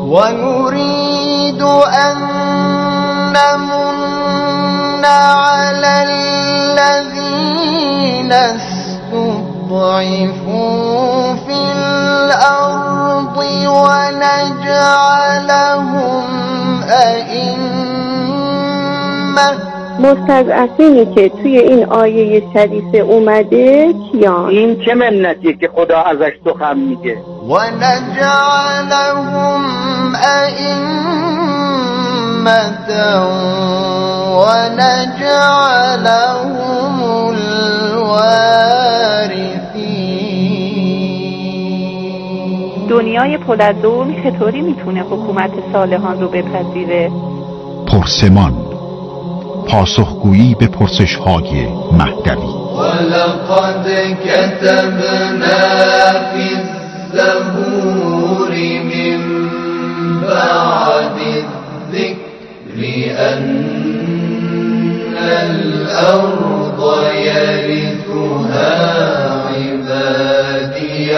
و نريد أن نمن على الذين استضعفوا في الأرض ونجعلهم أئمة. مستضعفینی که توی این آیه شریفه اومده کیان؟ این چه منتیه که خدا ازش سخن میگه؟ و نجعلهم ائمة و نجعلهم الوارثین. دنیای پر از ظلم چطوری میتونه حکومت صالحان رو بپذیره؟ پرسمان، پاسخگویی به پرسش‌های مهدوی. ولقد كتبنا في الزبور من بعد الذكر أن الأرض يرثها عبادي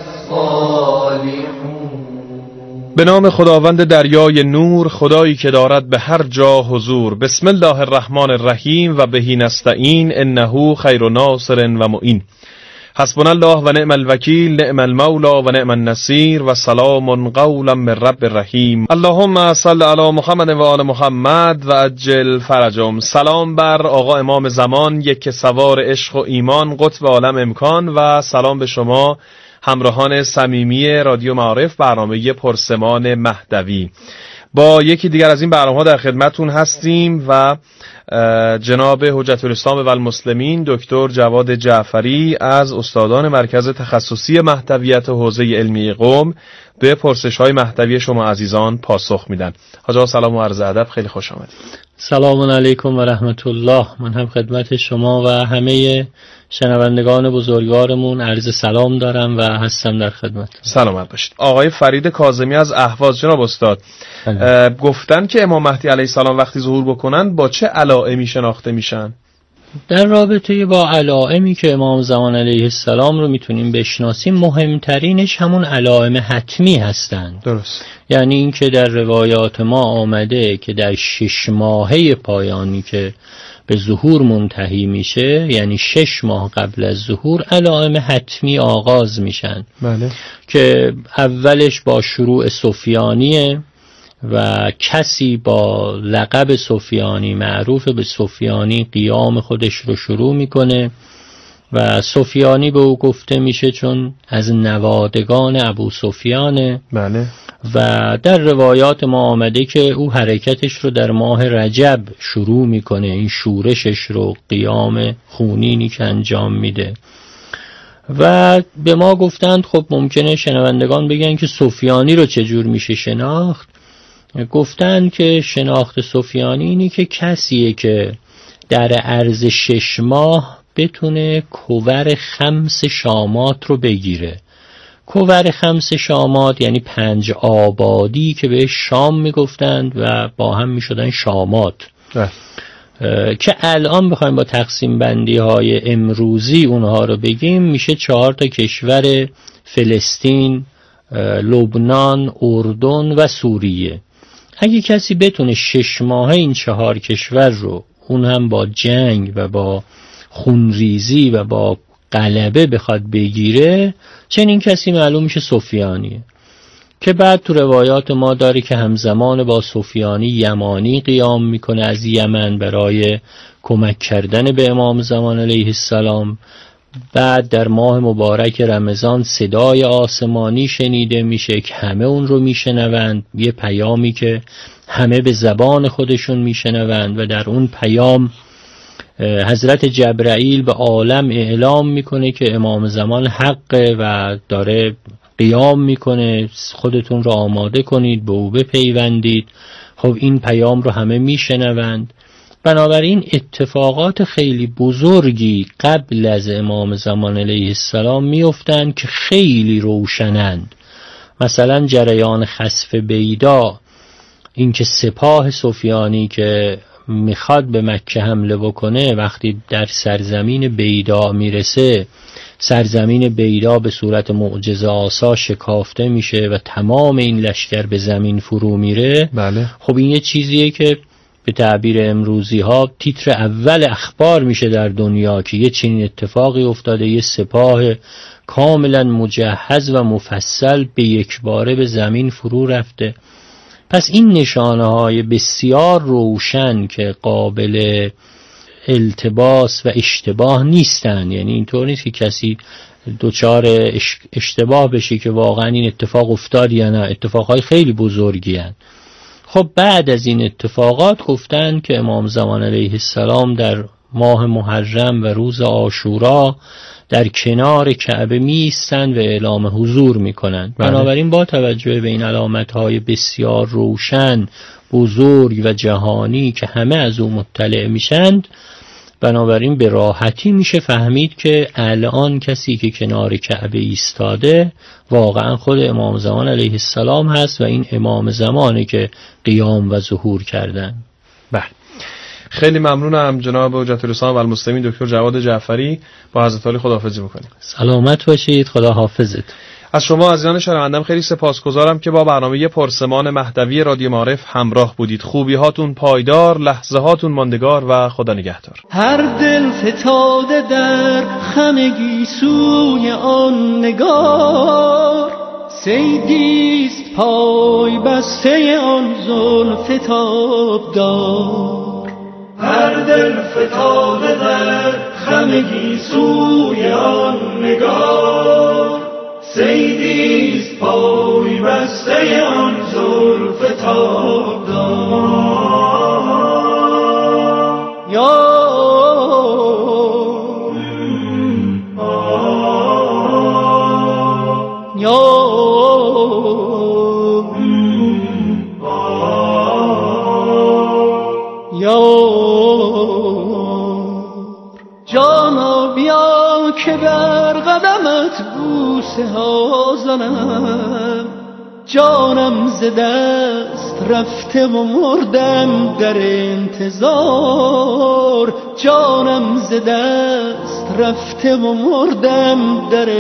الصالحون. به نام خداوند دریای نور، خدایی که دارد به هر جا حضور. بسم الله الرحمن الرحیم و بهی نستعین انه خیر ناصر و معین. حسبنا الله و نعم الوکیل، نعم المولا و نعم النصیر و سلام قولا من رب الرحیم. اللهم صل علی محمد و آل محمد و عجل فرجهم. سلام بر آقا امام زمان، یک سوار عشق و ایمان، قطب عالم امکان، و سلام به شما همراهان صمیمی رادیو معارف، برنامه پرسمان مهدوی. با یکی دیگر از این برنامه‌ها در خدمتون هستیم و جناب حجت الاسلام و المسلمین دکتر جواد جعفری از استادان مرکز تخصصی مهدویت حوزه علمی قم به پرسش‌های مهدوی شما عزیزان پاسخ میدن. حاجی سلام و عرض ادب، خیلی خوش آمدید. سلام علیکم و رحمت الله. من هم خدمت شما و همه شنوندگان بزرگوارمون عرض سلام دارم و هستم در خدمت. سلامت باشید. آقای فرید کاظمی از اهواز، جناب استاد، گفتن که امام مهدی علیه السلام وقتی ظهور بکنن با چه علائمی شناخته میشن؟ در رابطه با علائمی که امام زمان علیه السلام رو میتونیم بشناسیم، مهمترینش همون علائم حتمی هستند. درست. یعنی این که در روایات ما آمده که در 6 ماهه پایانی که به ظهور منتهی میشه، یعنی 6 ماه قبل از ظهور علائم حتمی آغاز میشن. بله. که اولش با شروع سفیانیه و کسی با لقب سفیانی، معروف به سفیانی، قیام خودش رو شروع میکنه و سفیانی به او گفته میشه چون از نوادگان ابو سفیانه. بله. و در روایات ما آمده که او حرکتش رو در ماه رجب شروع میکنه، این شورشش رو، قیام خونینی که انجام میده. و به ما گفتند خب ممکنه شنوندگان بگن که سفیانی رو چجور میشه شناخت. گفتن که شناخت سفیانی اینی که کسیه که در عرض 6 ماه بتونه کوور 5 شامات رو بگیره. کوور 5 شامات یعنی 5 آبادی که به شام میگفتند و با هم میشدن شامات. که الان بخوایم با تقسیم بندی های امروزی اونها رو بگیم میشه 4 تا کشور: فلسطین، لبنان، اردن و سوریه. اگه کسی بتونه 6 ماهه این 4 کشور رو، اون هم با جنگ و با خونریزی و با غلبه بخواد بگیره، چنین کسی معلوم میشه سفیانیه. که بعد تو روایات ما داره که همزمان با سفیانی یمانی قیام میکنه از یمن برای کمک کردن به امام زمان علیه السلام. بعد در ماه مبارک رمضان صدای آسمانی شنیده میشه که همه اون رو میشنوند، یه پیامی که همه به زبان خودشون میشنوند و در اون پیام حضرت جبرائیل به عالم اعلام میکنه که امام زمان حقه و داره قیام میکنه، خودتون رو آماده کنید، به او بپیوندید. خب این پیام رو همه میشنوند. بنابراین اتفاقات خیلی بزرگی قبل از امام زمان علیه السلام میافتند که خیلی روشنند. مثلا جریان خسف بیدا، این که سپاه سفیانی که میخواد به مکه حمله بکنه، وقتی در سرزمین بیدا میرسه، سرزمین بیدا به صورت معجزه آسا شکافته میشه و تمام این لشکر به زمین فرو میره. بله. خب این یه چیزیه که به تعبیر امروزی ها تیتر اول اخبار میشه در دنیا که یه چنین اتفاقی افتاده، یه سپاه کاملا مجهز و مفصل به یک باره به زمین فرو رفته. پس این نشانه های بسیار روشن که قابل التباس و اشتباه نیستن، یعنی اینطور نیست که کسی دوچار اشتباه بشه که واقعا این اتفاق افتاد یا نه، اتفاقهای خیلی بزرگی هن. خب بعد از این اتفاقات گفتن که امام زمان علیه السلام در ماه محرم و روز عاشورا در کنار کعبه می ایستند و اعلام حضور می کنند. بنابراین با توجه به این علامت‌های بسیار روشن، بزرگ و جهانی که همه از او مطلع میشند، بنابراین به راحتی میشه فهمید که الان کسی که کنار کعبه ایستاده واقعا خود امام زمان علیه السلام هست و این امام زمانه که قیام و ظهور کردن. بله، خیلی ممنونم جناب حجت الاسلام و المسلمین دکتر جواد جعفری. با حضرت علی خداحافظی میکنیم. سلامت باشید، خدا حافظت. از شما عزیزان شنوندم خیلی سپاسگزارم که با برنامه پرسمان مهدوی رادیو معارف همراه بودید. خوبی هاتون پایدار، لحظه هاتون ماندگار و خدا نگهدار. هر دل فتاده در خمگی سوی آن نگار، صیدیست پای بسته آن زلف تابدار. هر دل فتاده در خمگی سوی آن نگار، صیدیست پای بسته آن زلف تابدار. یا جانا بیا که بر قدمت بوسه ها زنم، جانم ز دست رفته و مردم در انتظار. جانم ز دست رفته و مردم در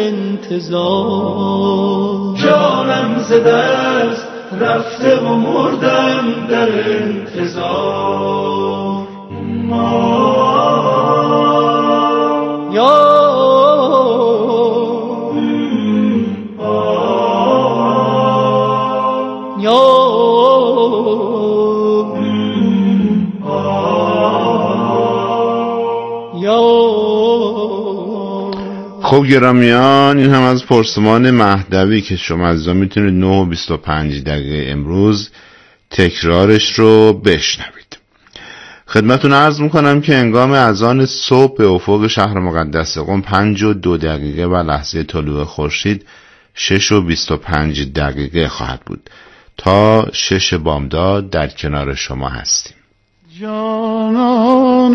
انتظار. جانم ز دست رفته و مردم در انتظار. یا خب گرامیان، این هم از پرسمان مهدوی که شما عزیزان میتونید 9:25 امروز تکرارش رو بشنوید. خدمتون عرض میکنم که هنگام اذان صبح به افق شهر مقدس قم 5:02 و لحظه طلوع خورشید 6:25 خواهد بود. تا 6 بامداد در کنار شما هستیم. جانان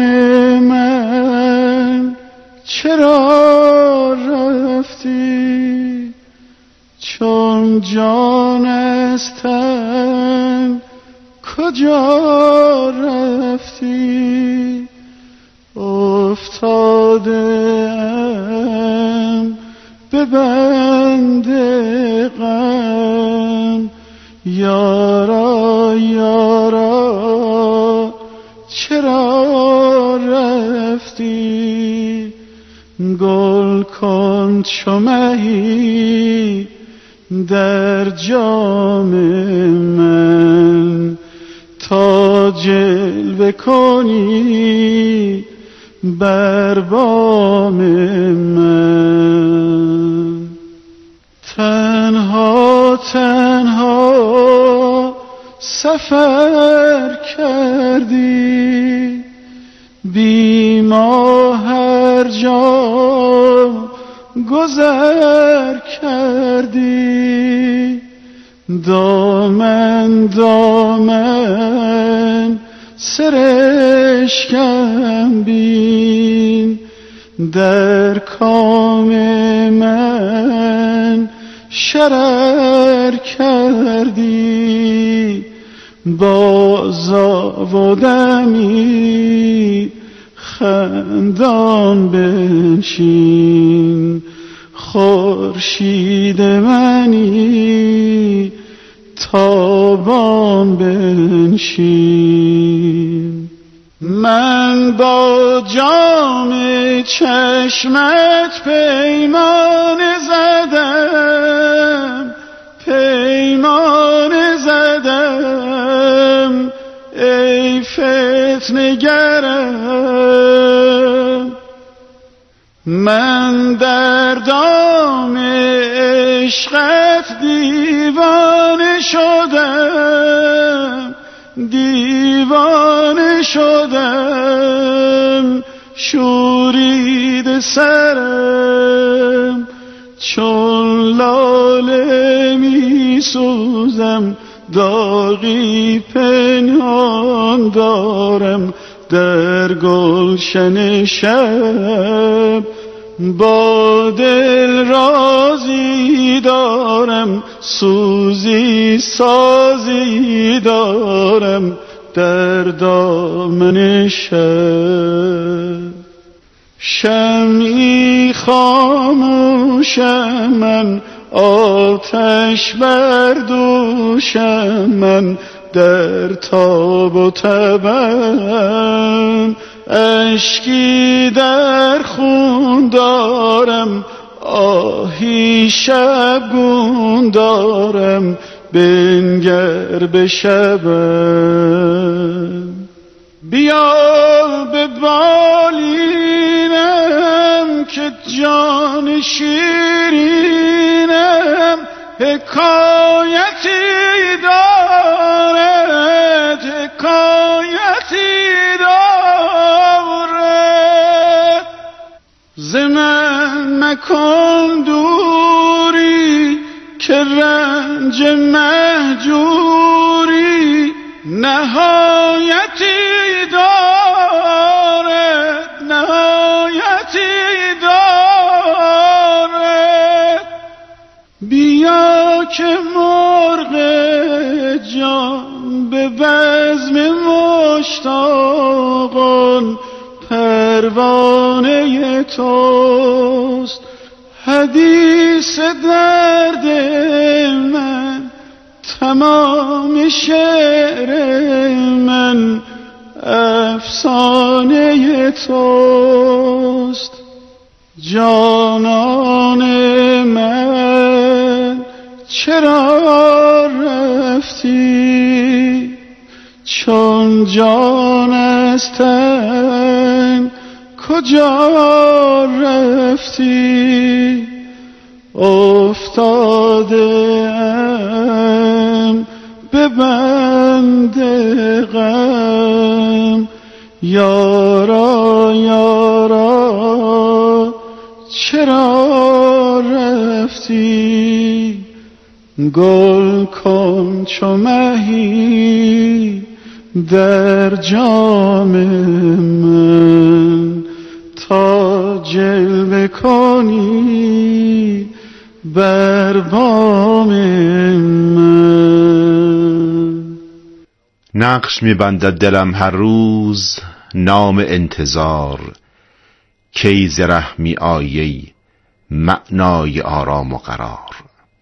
من چرا رفتی، چون جانستن کجا رفتی. افتادم به بند غم، یارا یارا چرا رفتی. گل کن چو مهی در جام من، تا جلوه کنی بر بام من. تنها تنها سفر کردی، بی ما هر جا گذر کردی. دامن دامن سرشکم بین، در کام من شرر کردی. باز آودمی خندان بنشین، خورشید منی تابان بنشین. من با جام چشمت پیمان زدم، پیمان زدم ای فتنه‌گرم. من در دام عشقت دیوانه شدم، دیوانه شدم. شورید سرم چون لاله می سوزم، داغی پنهان دارم در گلشن شب. با دل رازی دارم، سوزی سازی دارم در دامن شب. شمعی خاموشم من، آتش بر دوشم من، در تاب و تبم اشکی در خون دارم، آهی شبگون دارم بنگر به شبم. بیا به بالینم که جان شیرینم حکایتی دارد، حکایتی دارد. ز من مکن دوری که رنج مهجوری نهایتی دارد، نهایتی دارد. بیا که مرغ جان به بزم مشتاقان پروانه توست. حدیث درد من تمام شعر من افسانه توست. جانان من چرا رفتی چون جان از تن کجا رفتی؟ افتاده ام به بند غم، یارا یارا چرا رفتی؟ گل کن چو مهی در جام من، تا جلوه کنی بر بام من. نقش می‌بندد دلم هر روز نام انتظار، کی ز ره می آیی معنای آرام و قرار.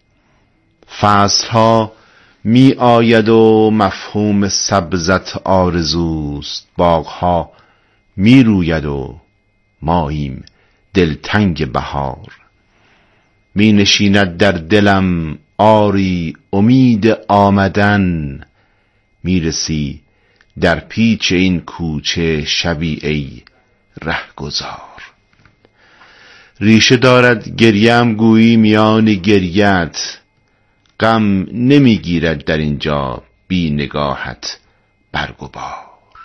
فصلها می آید و مفهوم سبزت آرزوست، باغها می روید و ماییم دلتنگ بهار. می نشیند در دلم آری امید آمدن، می رسی در پیچ این کوچه شبی ای رهگذار. ریشه دارد گریم گویی میان گریت، غم نمیگیرد در اینجا بی نگاهت برگ و بار.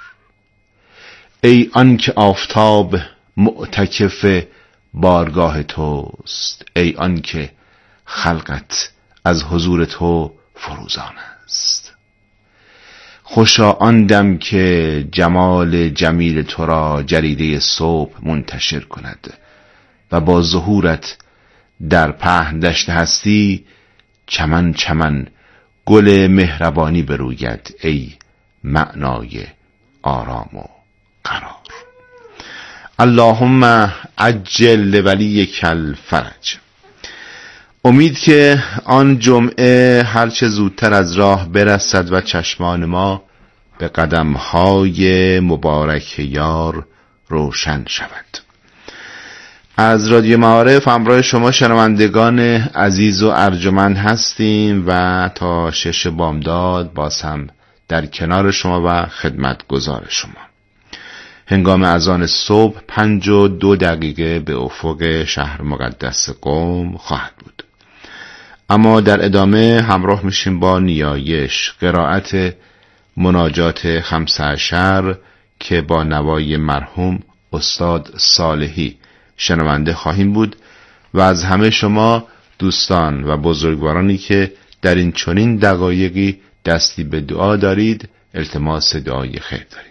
ای آن که آفتاب معتکف بارگاه توست، ای آن که خلقت از حضور تو فروزان است. خوشا آن دم که جمال جمیل تو را جریده صبح منتشر کند و با ظهورت در پهن دشت هستی چمن چمن گل مهربانی بروید ای معنای آرام و قرار. اللهم عجل لولیک الفرج. امید که آن جمعه هرچه زودتر از راه برسد و چشمان ما به قدمهای مبارک یار روشن شود. از رادیو معارف همراه شما شنوندگان عزیز و ارجمند هستیم و تا 6 بامداد باز هم در کنار شما و خدمتگزار شما. هنگام اذان صبح 5:02 به افق شهر مقدس قم خواهد بود. اما در ادامه همراه میشیم با نیایش، قرائت مناجات 15 که با نوای مرحوم استاد صالحی شنونده خواهیم بود و از همه شما دوستان و بزرگوارانی که در این چنین دقایقی دستی به دعا دارید التماس دعای خیر داریم.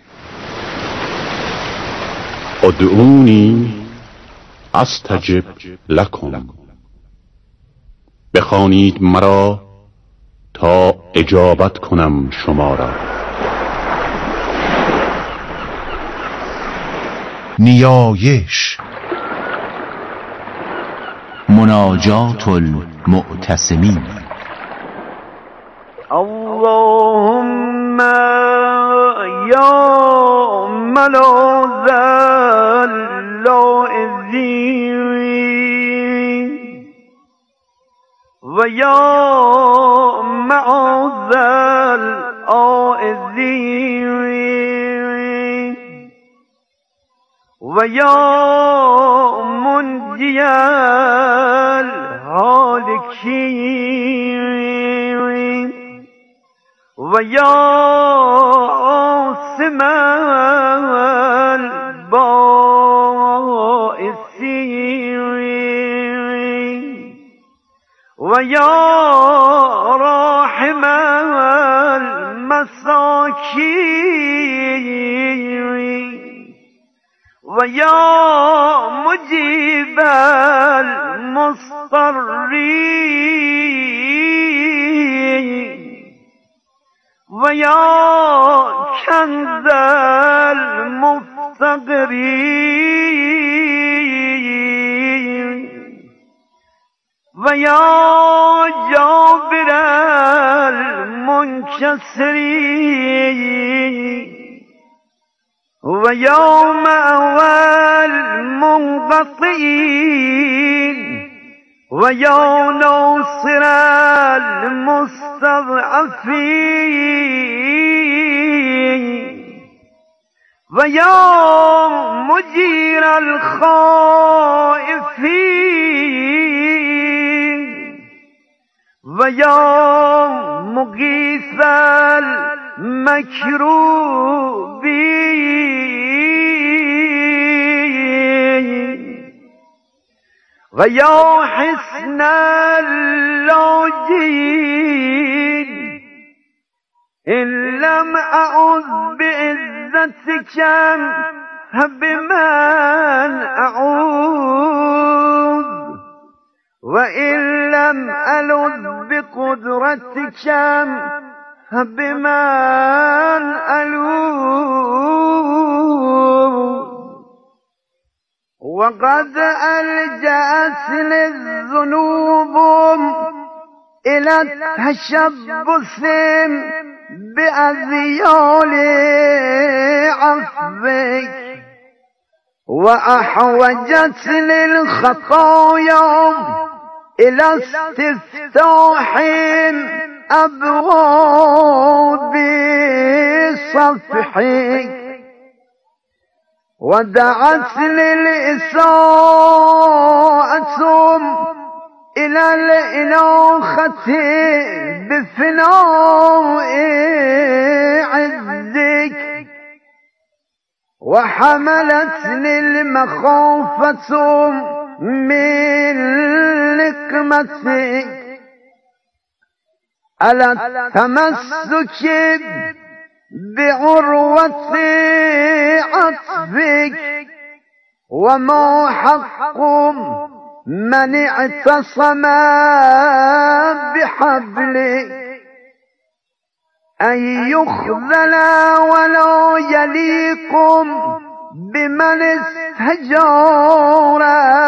ادعونی استجب لکم. بخوانید مرا تا اجابت کنم شما را. نیایش، مناجات المعتصمین. اللهم یا ملاذ اللائذین و یا معاذ العائذین و یا منجی الهالکین و یا عاصم البائسین و یا راحم المساکین و یا مجیب المضطرین و یا کنز المفتقرین و یا جابر المنکسرین و یا مأوى المنقطعین و یا ناصر المستضعفین و یا مجیر الخائفین و یا مغیث المکروبین و یا حسن اللاجئین ان لم اعوذ بعزتك بمن اعوذ و ان لم الذ بقدرتك بمن الوذ وقد ألجأتني الذنوب إلى التشبث بأذيال عفوك وأحوجتني الخطايا إلى استفتاح أبواب صفحك ودعتني الإساءة إلى الإناخة بفناء عزك وحملتني المخافة من نقمتك على التمسك بعروة عطفك وما حق من اعتصم بحبلك أن يخذل ولا يليق بمن استجار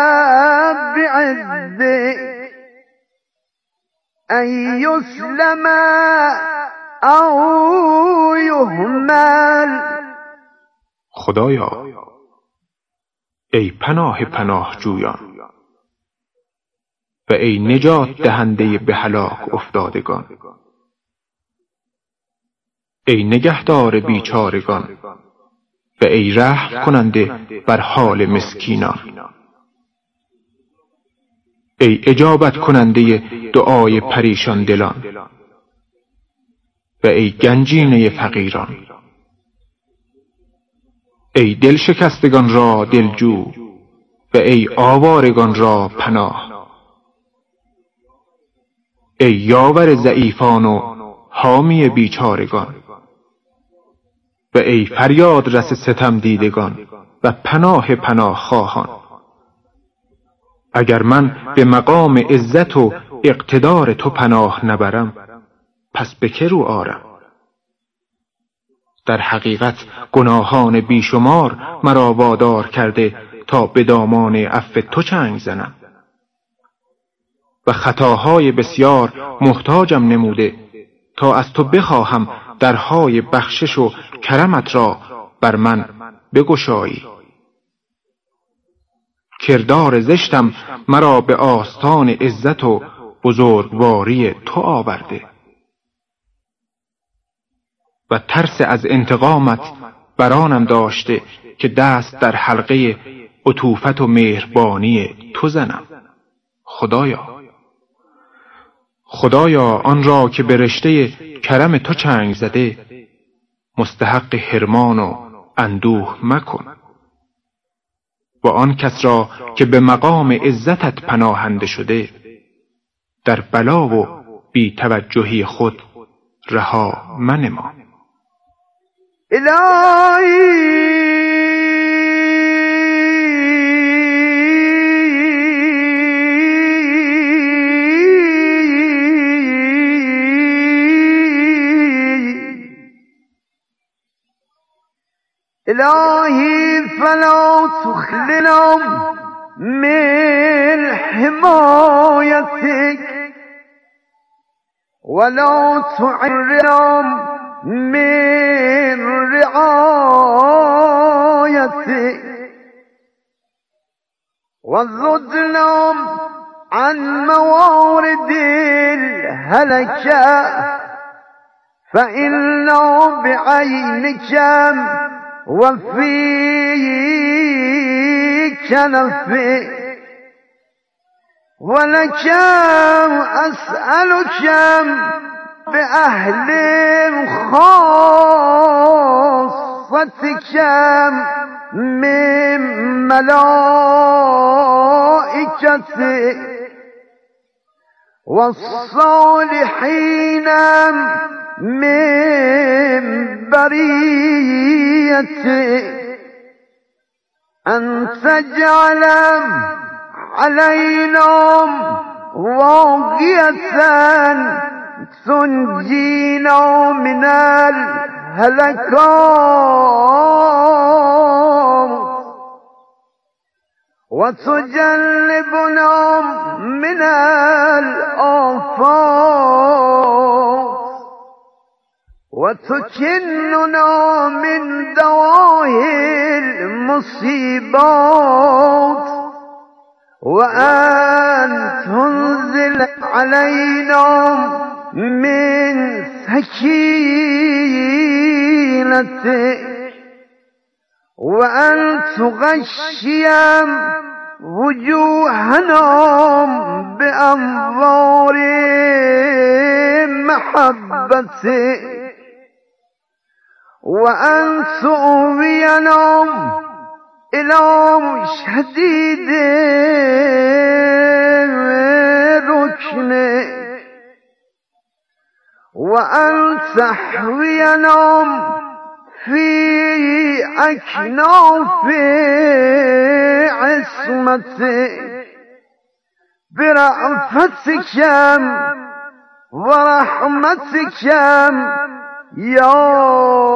بعزه أن يسلم أو يهمل. خدایا ای پناه جویان و ای نجات دهنده به هلاک افتادگان، ای نگهدار بیچارگان و ای رحم کننده بر حال مسکینان، ای اجابت کننده دعای پریشان دلان و ای گنجینه فقیران، ای دل شکستگان را دلجو و ای آوارگان را پناه، ای یاور ضعیفان و حامی بیچارگان و ای فریاد رس ستم دیدگان و پناه خواهان. اگر من به مقام عزت و اقتدار تو پناه نبرم پس به که رو آرم؟ در حقیقت گناهان بیشمار مرا وادار کرده تا به دامان عفو تو چنگ زنم و خطاهای بسیار محتاجم نموده تا از تو بخواهم درهای بخشش و کرمت را بر من بگشایی. کردار زشتم مرا به آستان عزت و بزرگواری تو آورده و ترس از انتقامت برانم داشته که دست در حلقه عطوفت و مهربانی تو زنم. خدایا آن را که به رشته کرم تو چنگ زده مستحق حرمان و اندوه مکن و آن کس را که به مقام عزتت پناهنده شده در بلا و بی توجهی خود رها منما. إلهي فلا تخلنا من حمايتك ولا تعرنا من رعايتك وزدنا عن موارد الهلكة فإنا بعينك وفيك نفي ولك أسألك بأهل خاصتك من ملائكتك والصالحين من بريتك أن تجعل علينا واقية تنجينا من الهلكات وتجنبنا من الآفات وتكننا من دواهي المصيبات وأن تنزل علينا من سكينتك وأن تغشي وجوهنا بأنظار محبتك وأن تؤوينا إلى شديد ركنك وأن تحوينا في أكناف عصمتك برأفتك ورحمتك یا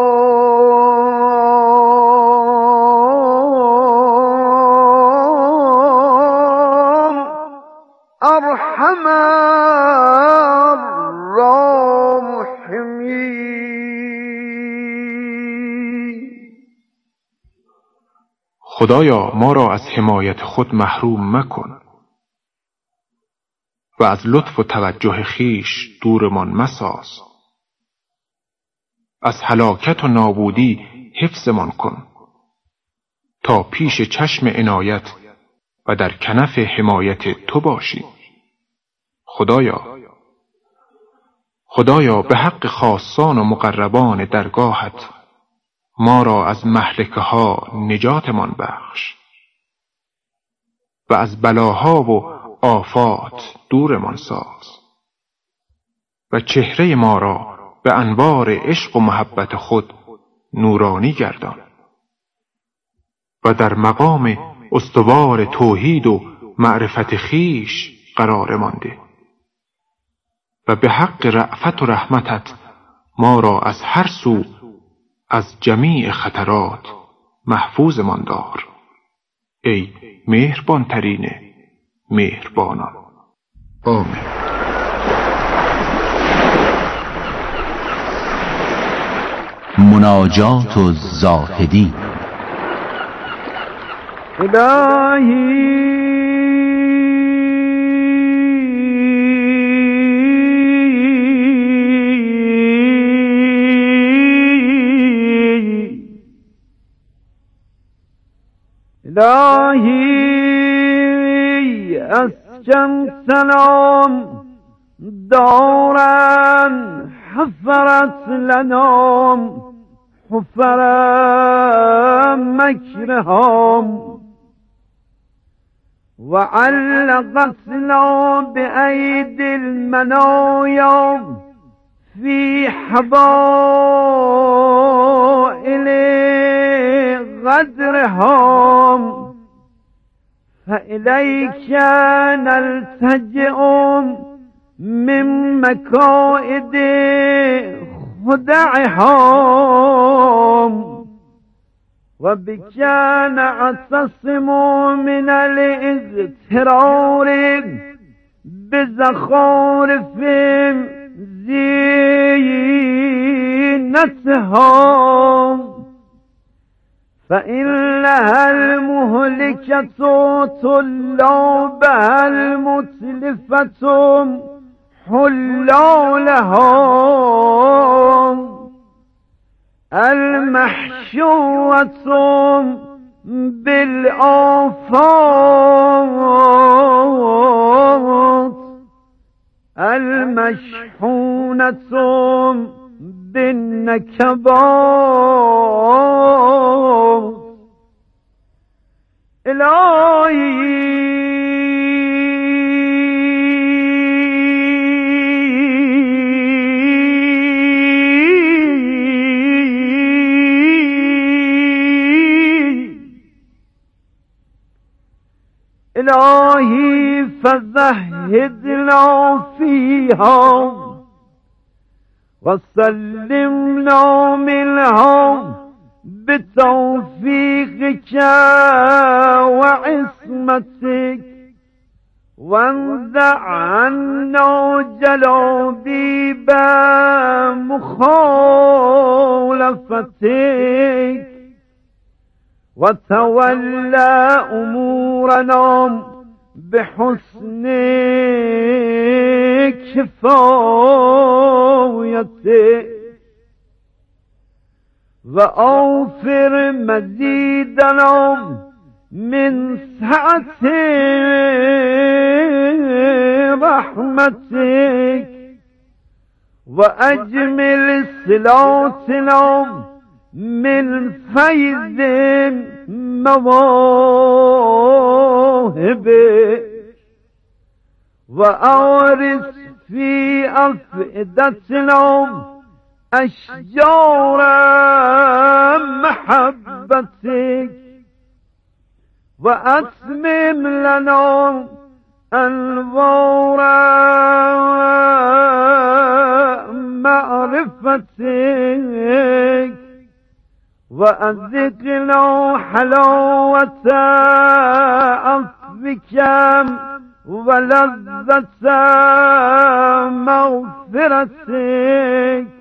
ارحم خدایا ما را از حمایت خود محروم مکن و از لطف و توجه خیش دورمان مساز. از هلاکت و نابودی حفظمان کن تا پیش چشم عنایت و در کنف حمایت تو باشیم. خدایا به حق خاصان و مقربان درگاهت ما را از مهلکه ها نجاتمان بخش و از بلاها و آفات دورمان ساز و چهره ما را به انوار عشق و محبت خود نورانی گردان و در مقام استوار توحید و معرفت خیش قرار مانده و به حق رأفت و رحمتت ما را از هر سو از جمیع خطرات محفوظمان دار ای مهربان ترین مهربانان. آمین. مناجات الزاهدی. الهی از چند سلام دارن حفرت لنام حفر مکرهم وعلقتنا بأيدي المنايا في حبائل غدرهم فإليك نلتجئ من مكائد خدعهم وبك نعتصم من الاغترار بزخارف زينتهم فإنها المهلكة طلابها المتلفة حلالهم المحشوة بالآفات المشحونة بالنكبات. إلهي إلهي فزهدنا فيها وسلمنا منها بتوفيقك وعصمتك وانزع عنا جلابيب مخالفتك وتولى أمورنا بحسن كفايتك وأوفر مزيدنا من سعة رحمتك وأجمل صلاتنا من فيض مواهبك وأورث في أفئدتنا أشجار محبتك وأتمم لنا أنوار معرفتك وأذقنا حلاوة عفوك ولذة مغفرتك